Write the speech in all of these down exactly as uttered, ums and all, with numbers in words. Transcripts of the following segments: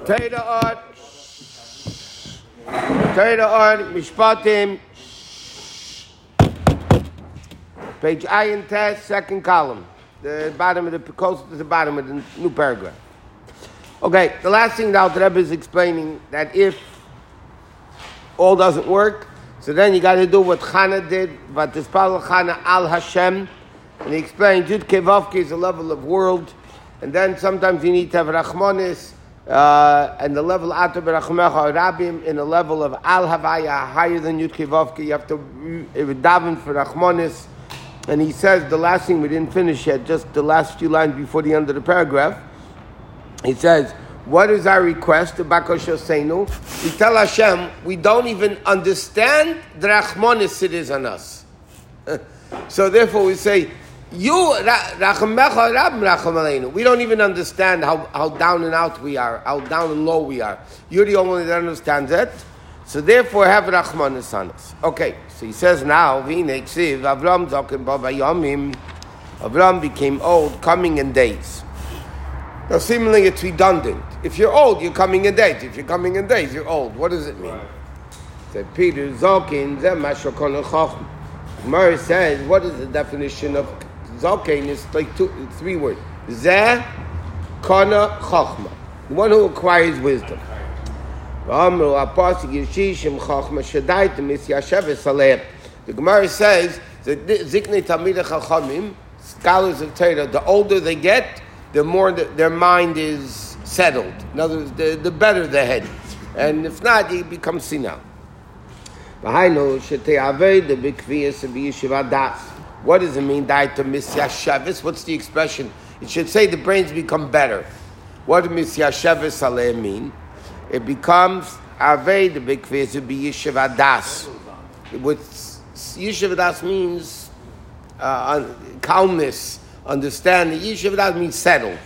Teda Art, Teda Art, Mishpatim, page Ayin Test, second column, the bottom of the close to the bottom of the new paragraph. Okay, the last thing now the Rebbe is explaining that if all doesn't work, so then you got to do what Chana did, but this Pal Chana al Hashem, and he explained Yud Kevavki is a level of world, and then sometimes you need to have Rachmanis, uh, and the level Ato Berachmecha Rabim in a level of Al Havaya higher than Yud Kevavki. You have to daven for Rachmanis, and he says the last thing we didn't finish yet, just the last few lines before the end of the paragraph. He says, what is our request to Bakosh Yoseinu? We tell Hashem, we don't even understand the Rachmanis it is on us. So therefore we say, you, Rachamecha Rab Racham Aleinu. We don't even understand how, how down and out we are, how down and low we are. You're the only one that understands it. So therefore have Rachmanis on us. Okay, so he says now, V'nei Ksiv, Avram Zokim Bava Yomim. Avram became old, coming in days. Now, seemingly it's redundant. If you're old, you're coming in days. If you're coming in days, you're old. What does it mean? Right. So Peter Zokin, Zemashokon Chacham. Gemara says, what is the definition of Zokin? It's like two, three words. Zeh, Kana, Chachma. The one who acquires wisdom. The Gemara says that Ziknei Talmidei Chachamim, scholars of Torah, the older they get, the more the, their mind is settled. In other words, the, the better the head. And if not, you become senile. What does it mean, what's the expression? It should say the brains become better. What does Misyasheves Aleh mean? It becomes Avei the Bikviyas to be Yeshiva Das. What Yeshiva Das means uh, calmness. Understand the Yeshiva that means settled.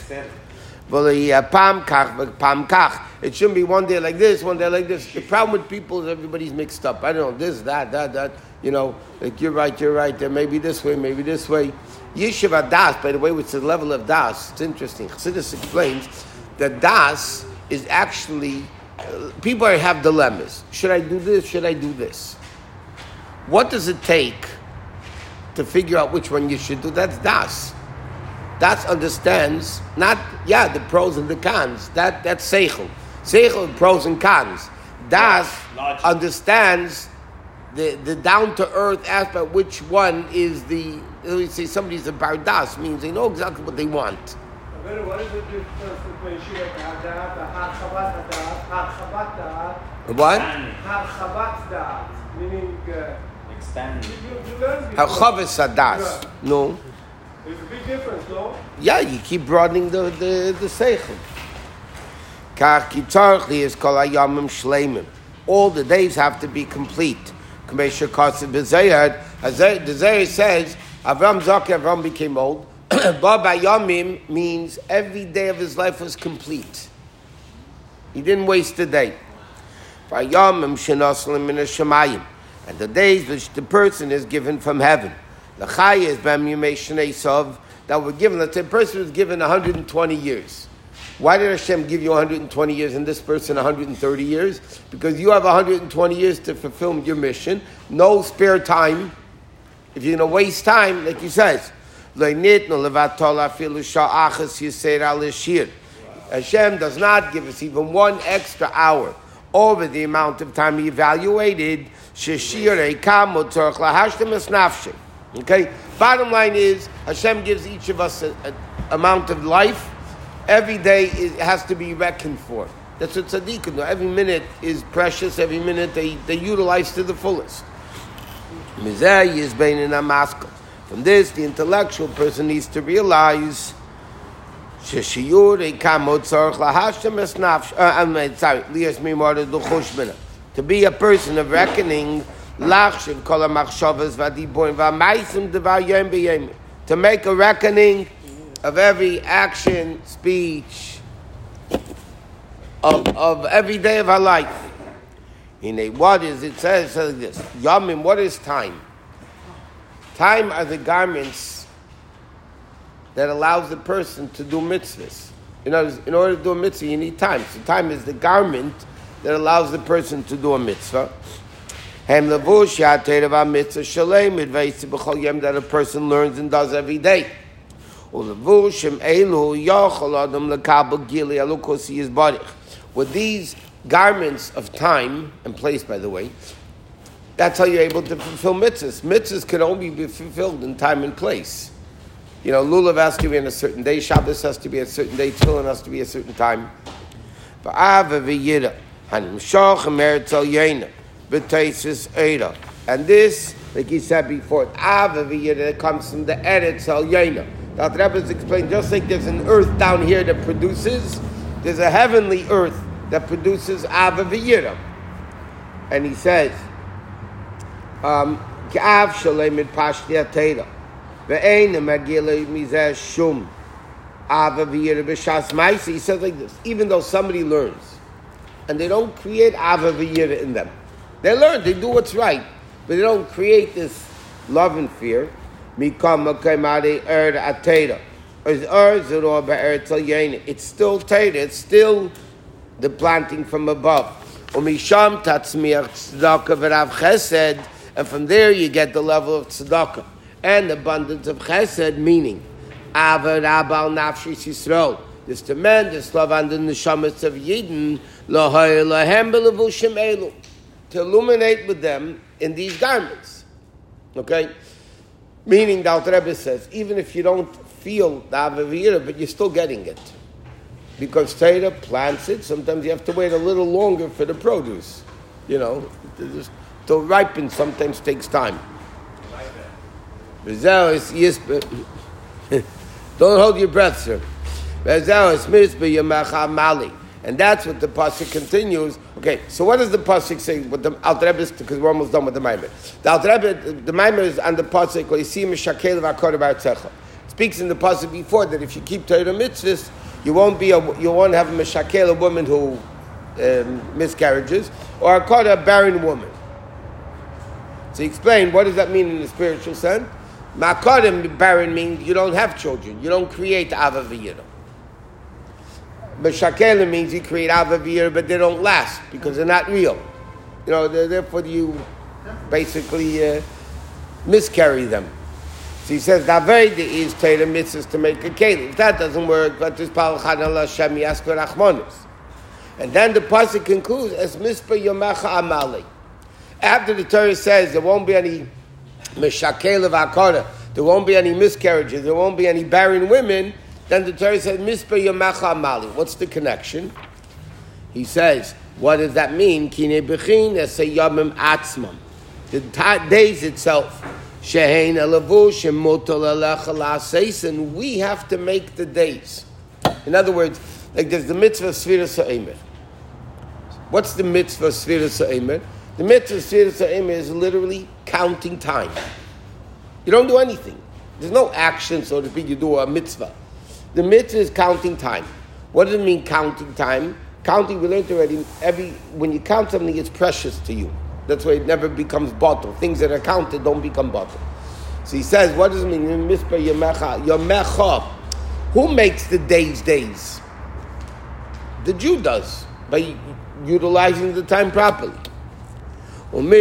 It shouldn't be one day like this, one day like this. The problem with people is everybody's mixed up. I don't know, this, that, that, that. You know, like you're right, you're right. There maybe this way, maybe this way. Yeshiva Das, by the way, which is the level of Das, it's interesting. Chassidus explains that Das is actually, uh, people have dilemmas. Should I do this? Should I do this? What does it take to figure out which one you should do? That's Das. Das understands not yeah the pros and the cons. That that's seichel. Seichel pros and cons. Das Logic. Understands the the down to earth aspect. Which one is the? We say somebody's a bar das means they know exactly what they want. What is the difference between Shivat Hadat and Harchabat Hadat? Harchabat Hadat. What? Harchabat Hadat, meaning expand. Harchavat Hadat. No. There's a big difference, no? Yeah, you keep broadening the the the seichel. Kach kitzarchli is kol hayamim shleimim. All the days have to be complete. K'meisher kasev b'zayad. The Zayar says Avram Zaki Avram became old. Ba bayamim means every day of his life was complete. He didn't waste a day. Vayamim shenaslim min hashamayim, and the days which the person is given from heaven. The Chaya is Bam Yimei Shnei Sov that were given. Let's say a person was given one hundred twenty years. Why did Hashem give you one hundred twenty years and this person one hundred thirty years? Because you have one hundred twenty years to fulfill your mission. No spare time. If you're going to waste time, like he says, Hashem does not give us even one extra hour over the amount of time he evaluated. Okay, bottom line is Hashem gives each of us an amount of life. Every day is, has to be reckoned for. That's what tzaddikim do. Every minute is precious. Every minute they, they utilize to the fullest. From this, the intellectual person needs to realize to be a person of reckoning. To make a reckoning of every action, speech, of, of every day of our life. In a what is it says, it says this. Yamim, what is time? Time are the garments that allows the person to do mitzvahs. In other words, in order to do a mitzvah, you need time. So time is the garment that allows the person to do a mitzvah. Hem levush ya'terev mitzvah shalem midveisi b'chol yom, that a person learns and does every day. Ulevushim elu yachol adam lekabel gili alukosi yizbarich. With these garments of time and place, by the way, that's how you're able to fulfill mitzvahs. Mitzvahs can only be fulfilled in time and place. You know, lulav has to be on a certain day, Shabbos has to be a certain day, tefillin has to be a certain time. And this, like he said before, that comes from the Eretz Al Yaina. The Rebbe has explained, just like there's an earth down here that produces, there's a heavenly earth that produces Ava V'yira. And he says, um, K'av shalem mit pashti atera. He says like this, even though somebody learns and they don't create Ava V'yira in them, they learn, they do what's right, but they don't create this love and fear. It's still Torah, it's still the planting from above. And from there you get the level of tzedakah and abundance of chesed, meaning Ava Rabal Nafshis Yisrael, this tremendous love on the neshamas of Yidden, Lahay Lahem Belevushim Elu, to illuminate with them in these garments. Okay? Meaning, the Alter Rebbe says, even if you don't feel the Ava V'yira, but you're still getting it. Because Torah plants it, sometimes you have to wait a little longer for the produce. You know, just to ripen sometimes takes time. Don't hold your breath, sir. And that's what the pasuk continues. Okay, so what does the pasuk say? What the Alter Rebbe, because we're almost done with the Maimer. The Alter Rebbe, the Maimer is on the pasuk. It speaks in the pasuk before that if you keep Torah mitzvahs, you won't be a, you won't have a meshakel, a woman who um, miscarriages, or a kod, a barren woman. So he explained what does that mean in the spiritual sense. Ma'akodim, barren, means you don't have children. You don't create Ava V'yira. Meshakel means you create Ava V'yira, but they don't last because they're not real. You know, therefore you basically uh, miscarry them. So he says, Daveda is Torah mitzvahs to make a kelim. If that doesn't work, but this Palachan Allah Shem Yaskor Achmonis. And then the pasuk concludes, as Mispa Yomecha Amali. After the Torah says there won't be any Meshakel of Akara, there won't be any miscarriages, there won't be any barren women, then the Torah says, Mispa Yomecha Amali. What's the connection? He says, what does that mean? Kine Bechin Esayamim Atzmam. The days itself, Shehein Elavush and Motal Alecha La'aseis, we have to make the days. In other words, like there's the mitzvah of Sfiras HaEmer. What's the mitzvah of Sfiras HaEmer? The mitzvah of Sfiras HaEmer is literally counting time. You don't do anything. There's no action, so to speak, you do a mitzvah. The mitzvah is counting time. What does it mean, counting time? Counting, we learned already, every, when you count something, it's precious to you. That's why it never becomes bottle. Things that are counted don't become bottle. So he says, what does it mean? Yomecha. Who makes the days days? The Jew does, by utilizing the time properly. Like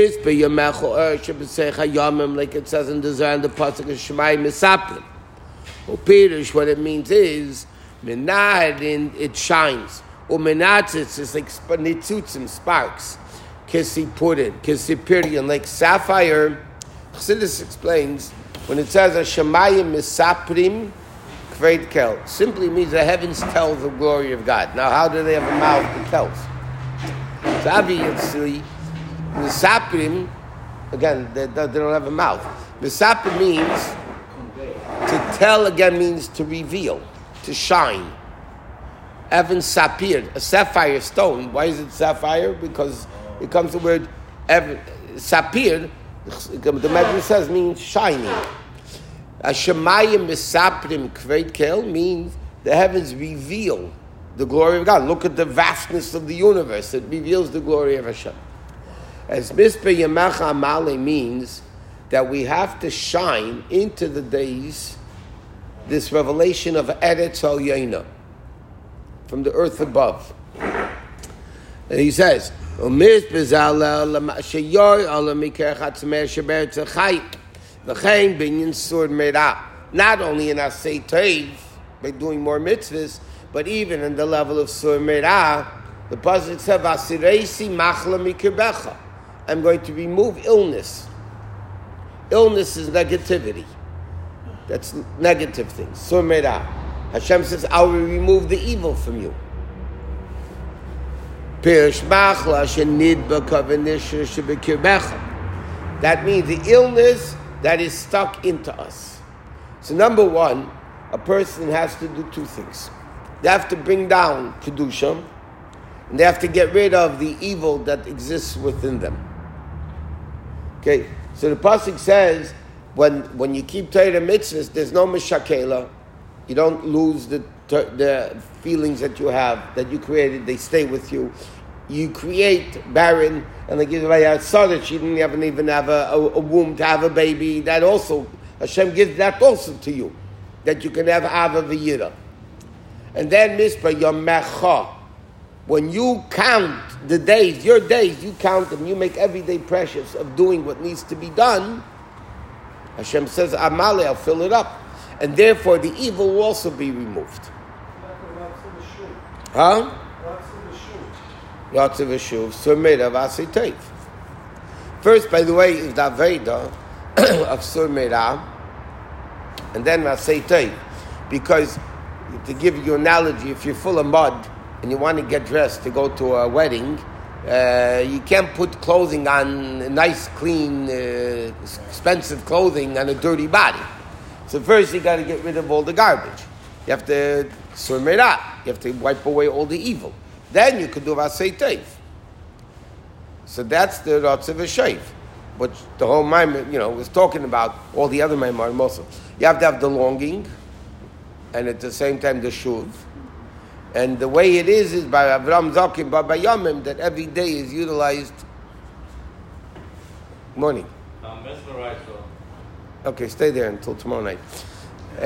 it says in the Zohar and the pasuk of Shemai Misaprim. Pirish, what it means is, Menahadin, it shines. Umenatzitz is like nitzutzim, sparks. Kissi put it, Kissi Pirion, like sapphire. Chassidus explains, when it says Hashemayim Misaprim, Kveit Kel, simply means the heavens tell the glory of God. Now, how do they have a mouth that tells? So obviously, Misaprim, again, they, they don't have a mouth. Misaprim means to tell, again, means to reveal, to shine. Evan sapir, a sapphire stone. Why is it sapphire? Because it comes the word Evan, sapir, the Medrash says, means shining. Hashemayim misaprim kveit kel means the heavens reveal the glory of God. Look at the vastness of the universe. It reveals the glory of Hashem. As Mispa Yamacha Amale means that we have to shine into the days this revelation of Eretz Al Yaina. from the earth above. And he says, not only in our Sei Tov, by doing more mitzvahs, but even in the level of Sur Meirah, the Pasuk says, "Vasireisi machla mikirbecha." I'm going to remove illness. Illness is negativity. That's negative things. Sur Meirah. Hashem says, "I will remove the evil from you." That means the illness that is stuck into us. So number one, a person has to do two things. They have to bring down Kedusha, and they have to get rid of the evil that exists within them. Okay, so the Pasuk says, when when you keep Torah mitzvahs, there's no meshakela. You don't lose the the feelings that you have, that you created, they stay with you. You create barren, and they give away a son that she didn't even, even have a, a, a womb to have a baby. That also, Hashem gives that also to you, that you can have Ava V'yira. And then Mispah Yomecha, when you count the days, your days, you count them, you make every day precious of doing what needs to be done, Hashem says, Amale, I'll fill it up. And therefore the evil will also be removed. Huh? Lots of Veshuv, Surmeira Vasei Tov. First, by the way, is the Aveda of Surmeira, and then Vasei Tov. Because, to give you an analogy, if you're full of mud and you want to get dressed to go to a wedding, uh, you can't put clothing on, nice, clean, uh, expensive clothing on a dirty body. So first you got to get rid of all the garbage. You have to surmeira. You have to wipe away all the evil. Then you could do Vasei Tov. So that's the Rotz of Hashev, which the whole Maimon, you know, was talking about. All the other Maimorim also. You have to have the longing, and at the same time the shuv. And the way it is is by Avram Zakim, by Yomim, that every day is utilized. Morning. I'm mesmerized. Okay, stay there until tomorrow night. Uh,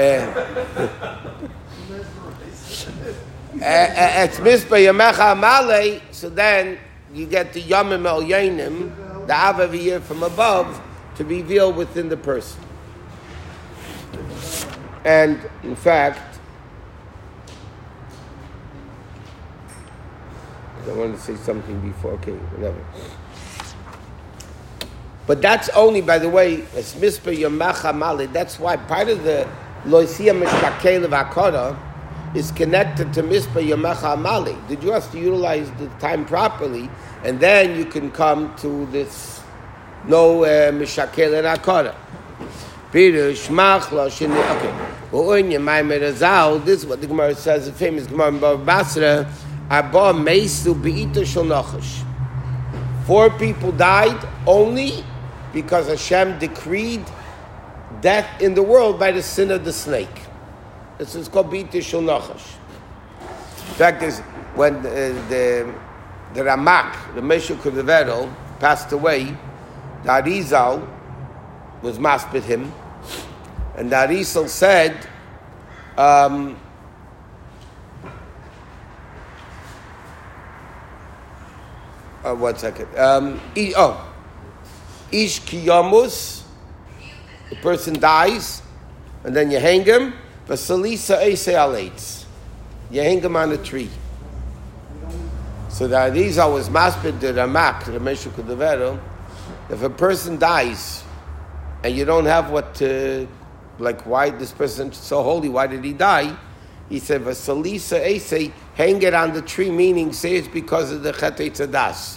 It's Mispah Yamecha Amale, so then you get the Yomim El Yainim, the Avaviyah from above, to reveal within the person. And in fact, I wanted to say something before, okay, whatever. But that's only, by the way, it's Mispah Yamecha Amale. That's why part of the Loisia Mishkakel of Hakara is connected to Mispah Yamecha Amale. Did you have to utilize the time properly, and then you can come to this no Mishakel and Hakara. Pirush Machla Shini. Okay. U'onya Maimer Azal. This is what the Gemara says. The famous Gemara in Bava Basra. Arba Meisu Beita Shel Nachash. Four people died only because Hashem decreed death in the world by the sin of the snake. This is called Beita Shel Nachash. In fact, is when uh, the the Ramak, the Meshach Kudavero, passed away, the Arizal was maspid him, and the Arizal said, um, uh, one second, um, e- oh, Ish Kiyamus, the person dies, and then you hang him, Vasalisa Eisei Alates, you hang him on a tree. So the Arizal was maspid the Ramak, the Meshach Kudavero. If a person dies and you don't have what to, like, why this person so holy, why did he die? He said, Vasalisa Eisei, hang it on the tree, meaning say it's because of the Chet Eitzadas.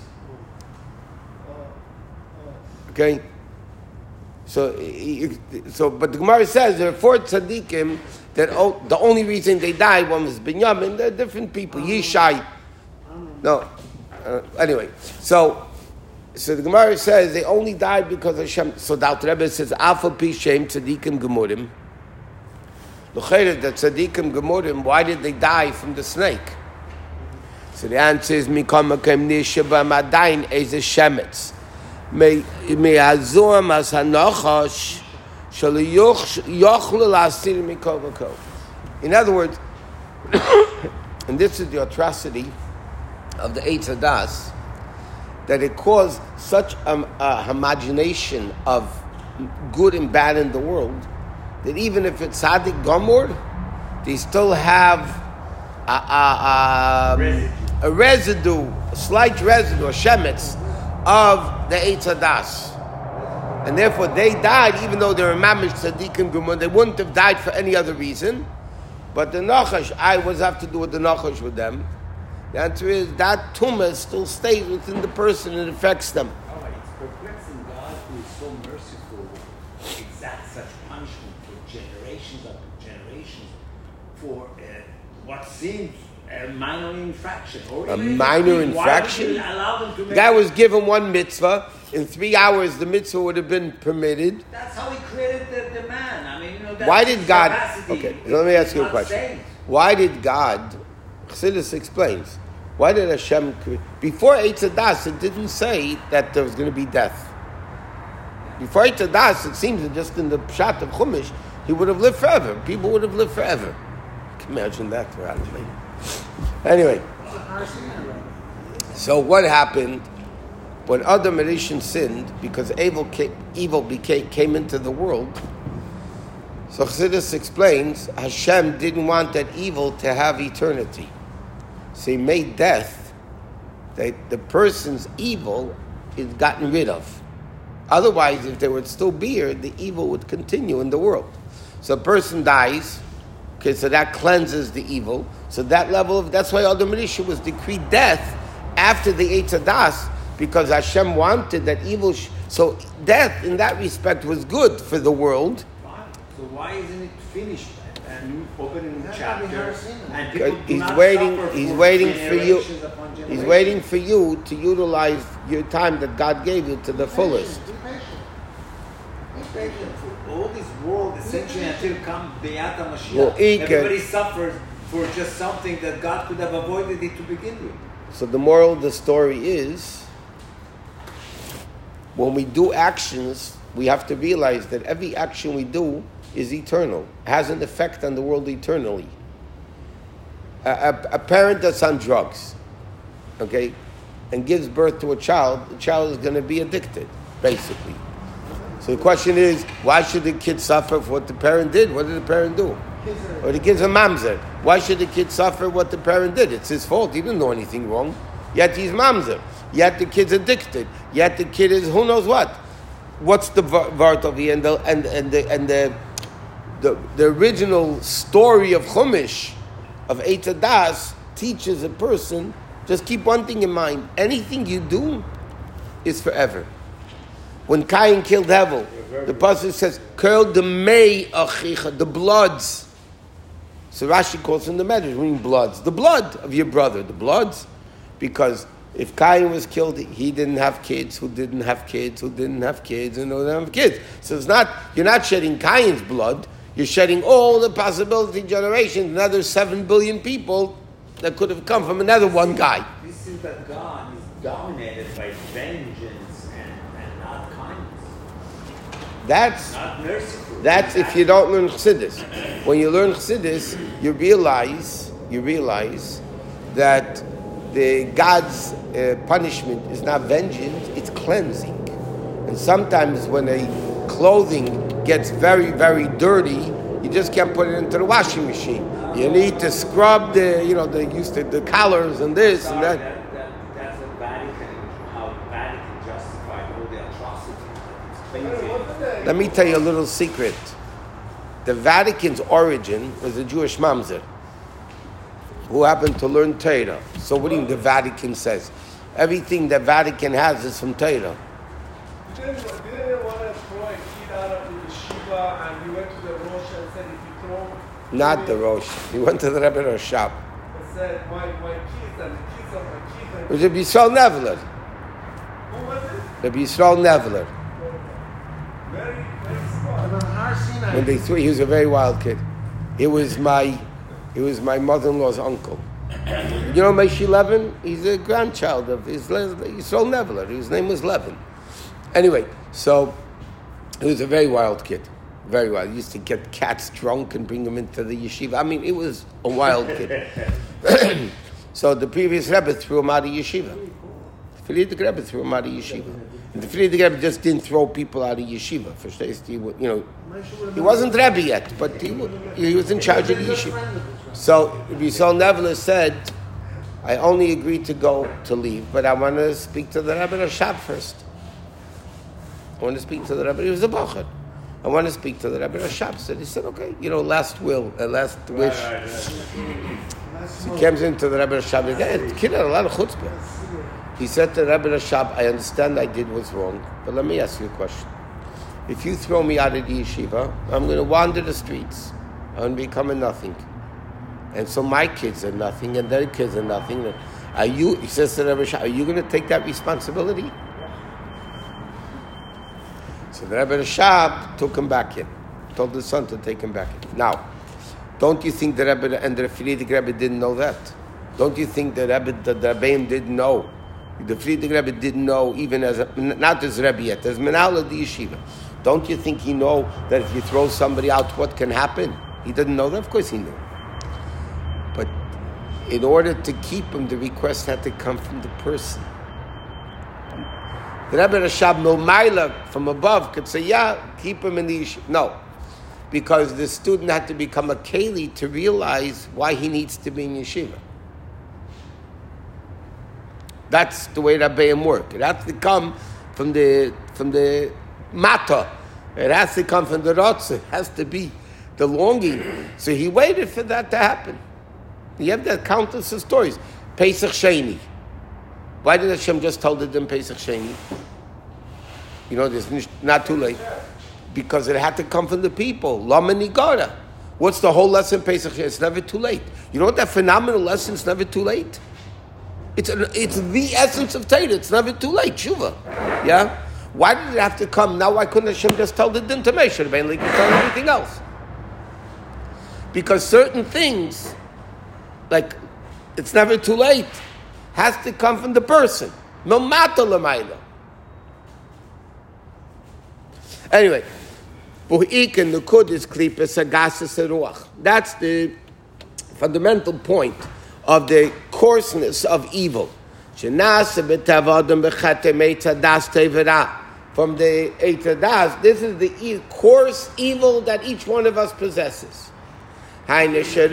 Okay? So, so, but the Gemara says there are four tzaddikim that oh, the only reason they died, one was Binyamin, they're different people. Yishai. No. Uh, anyway, so, So the Gemara says they only died because Hashem. So the Alter Rebbe says, "Alpha Pi Shem Tzadikim Gemurim." L'chayre that Tzadikim Gemurim, why did they die from the snake? So the answer is, "Mikam Makem Nishaba Madain Eze Shemetz Me Me'azuam As Hanochash Shal Yochlu Lasir Mikol V'Kol." In other words, and this is the atrocity of the Eitz Hadas, that it caused such a, a homogenation of good and bad in the world, that even if it's Tzaddik Gomor, they still have a, a, a, a residue, a slight residue, a shemetz of the Eitz Hadas. And therefore they died, even though they were mamish tzaddikim gomor, they wouldn't have died for any other reason. But the nachash, I was have to do with the nachash with them. The answer is that tumah still stays within the person and affects them. Oh, it's perplexing God who is so merciful exact such punishment for generations after generations for uh, what seems a minor infraction. Or A minor infraction? The guy was given one mitzvah. In three hours, the mitzvah would have been permitted. That's how he created the, the man. I mean, you know, that's Why did God... capacity. Okay, let me ask you a Not question. safe. Why did God... Chassidus explains. Why did Hashem... cre- Before Eitz Hadas, it didn't say that there was going to be death. Before Eitz Hadas, it seems that just in the Pshat of Chumash, he would have lived forever. People would have lived forever. Can you imagine that? Anyway. So what happened when Adam and Rishon sinned, because evil came, evil became, came into the world? So Chassidus explains, Hashem didn't want that evil to have eternity. So he made death, that the person's evil is gotten rid of. Otherwise, if there would still be here, the evil would continue in the world. So a person dies, okay, so that cleanses the evil. So that level of, that's why Adam Rishon was decreed death after the Eitz Hadas, because Hashem wanted that evil. Sh- so death, in that respect, was good for the world. Why? So why isn't it finished and you open a new chapter and people do He's not waiting. suffer He's for waiting for you. generations upon He's generations? waiting for you to utilize your time that God gave you to the fullest. Be patient. Be patient. For all this world, essentially, until come Be'at HaMashiach, Well, he can- everybody suffers for just something that God could have avoided it to begin with. So the moral of the story is, when we do actions, we have to realize that every action we do is eternal, has an effect on the world eternally. A, a, a parent that's on drugs, okay, and gives birth to a child, the child is going to be addicted, basically. So the question is, why should the kid suffer for what the parent did? What did the parent do? Or the kid's a mamzer. Why should the kid suffer what the parent did? It's his fault. He didn't do anything wrong. Yet he's mamzer. Yet the kid's addicted. Yet the kid is who knows what. What's the vart of the and the and and the and the the, the original story of Chumash of Eitz Hadas teaches a person, just keep one thing in mind: anything you do is forever. When Cain killed Hevel, the pasuk says, "Curl the may achicha," the bloods. So Rashi calls them the medrash, meaning bloods, the blood of your brother, the bloods, because if Cain was killed, he didn't have kids, who didn't have kids, who didn't have kids, and who didn't have kids. So it's not, you're not shedding Cain's blood, you're shedding all the possibility generations, another seven billion people that could have come from another one guy. This is that God is dominated by vengeance and, and not kindness, That's not merciful. That's if you don't learn Chassidus. When you learn Chassidus, you realize you realize that the God's uh, punishment is not vengeance; it's cleansing. And sometimes when a clothing gets very, very dirty, you just can't put it into the washing machine. You need to scrub the, you know, the used to the collars and this Sorry, and that. that, that that's a Vatican, how Vatican justified all the atrocities that it's facing. Let me tell you a little secret. The Vatican's origin was a Jewish mamzer who happened to learn Torah. So what do you mean the Vatican says? Everything the Vatican has is from Torah. Didn't, didn't want to throw a kid out of the yeshiva, and he went to the Rosh and said, if you throw... Not the Rosh. He went to the Rebbe shop. And said, my, my kids and the kids of my kids... It was Rabbi Yisrael Neveler. Who was it? Rabbi Yisrael Neveler. Very, very smart. When they threw, he was a very wild kid. It was my, it was my mother-in-law's uncle. You know Moshe Levin? He's a grandchild of his Yisrael Neveler. His name was Levin. Anyway, so he was a very wild kid. very wild. He used to get cats drunk and bring them into the yeshiva. I mean, it was a wild kid. So the previous Rebbe threw him out of yeshiva. The Friedrich Rebbe threw him out of yeshiva. And the Friedrich Rebbe just didn't throw people out of yeshiva. Verstehst du? You know, he wasn't Rebbe yet, but he, he was in charge of the yeshiva. So Yisrael Nevela said, I only agreed to go to leave, but I want to speak to the Rebbe Rashab first. I want to speak to the Rebbe. He was a bocher. I want to speak to the Rebbe Rashab. So he said, okay, you know, last will, uh, last wish. Right, right, right. So he comes into the Rebbe Rashab. The kid had a lot of chutzpah. He said to the Rebbe Rashab, I understand I did what's wrong, but let me ask you a question. If you throw me out of the yeshiva, I'm going to wander the streets. I'm going to become a nothing. And so my kids are nothing, and their kids are nothing. Are you, he says to the Rebbe Rashab, are you going to take that responsibility? So the Rebbe Rashab took him back in, told the son to take him back in. Now, don't you think the Rebbe and the Friedrich Rebbe didn't know that? Don't you think the Rebbe, the, the Rebbeim didn't know? The Friedrich Rebbe didn't know, even as a, not as Rebbe yet, as Menal of the yeshiva. Don't you think he know that if you throw somebody out, what can happen? He didn't know that? Of course he knew. But in order to keep him, the request had to come from the person. The Rebbe Rashab Milmaila from above could say, yeah, keep him in the yeshiva. No. Because the student had to become a keli to realize why he needs to be in yeshiva. That's the way Rabbeim work. It has to come from the from the mata. It has to come from the rotze. It has to be the longing. So he waited for that to happen. You have that countless of stories. Pesach Sheni. Why did Hashem just tell them Pesach Sheni? You know, it's not too late. Because it had to come from the people. Lama Nigara. What's the whole lesson Pesach Sheni? It's never too late. You know what that phenomenal lesson is never too late? It's a, it's the essence of Torah. It's never too late. Tshuva. Yeah? Why did it have to come? Now why couldn't Hashem just tell the din to me? Should have been like tell everything else. Because certain things, like, it's never too late, has to come from the person. No matter l'mayla. Anyway, that's the fundamental point of the coarseness of evil. From the Eitadas, this is the e- coarse evil that each one of us possesses. That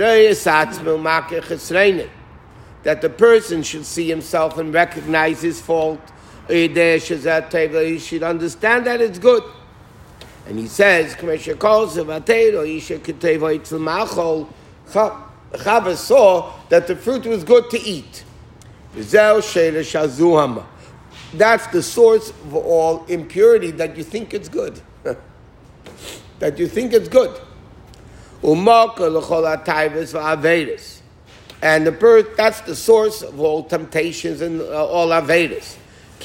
the person should see himself and recognize his fault. He should understand that it's good. And he says, Chava saw that the fruit was good to eat. That's the source of all impurity, that you think it's good. That you think it's good. And the birth, that's the source of all temptations and uh, all Avedas.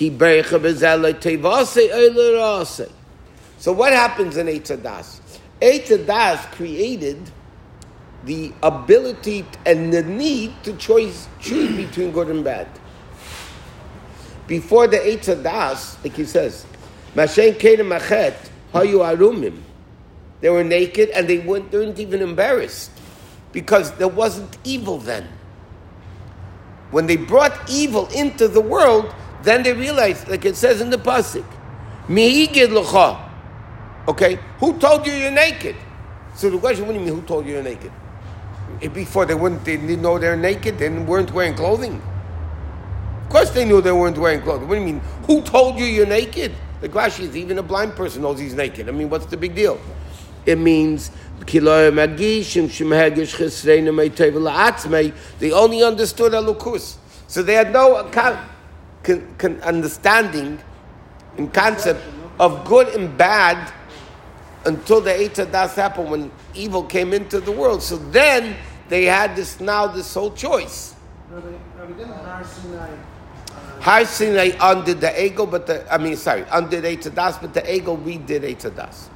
So what happens in Eitzadas? Eitzadas created the ability and the need to choose, choose between good and bad. Before the Eitzadas, like he says, Mashen Kedem Machet, Hayu Arumim. They were naked and they weren't, they weren't even embarrassed because there wasn't evil then. When they brought evil into the world, then they realized, like it says in the pasuk, Mihigid L'cha. Okay, who told you you're naked? So the question, what do you mean, who told you you're naked? Before they wouldn't, they didn't know they're naked, they weren't wearing clothing. Of course they knew they weren't wearing clothing. What do you mean, who told you you're naked? The Rashi is even a blind person knows he's naked. I mean, what's the big deal? It means they only understood Elokus. So they had no con- con- con- understanding and concept of good and bad until the Eitzadas happened, when evil came into the world. So then they had this now this whole choice. No, they, no, we didn't Har Sinai. Har Sinai undid the ego, but the I mean sorry, undid Eitzadas, but the ego redid Eitzadas.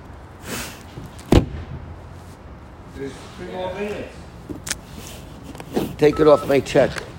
There's three more minutes. Take it off my check.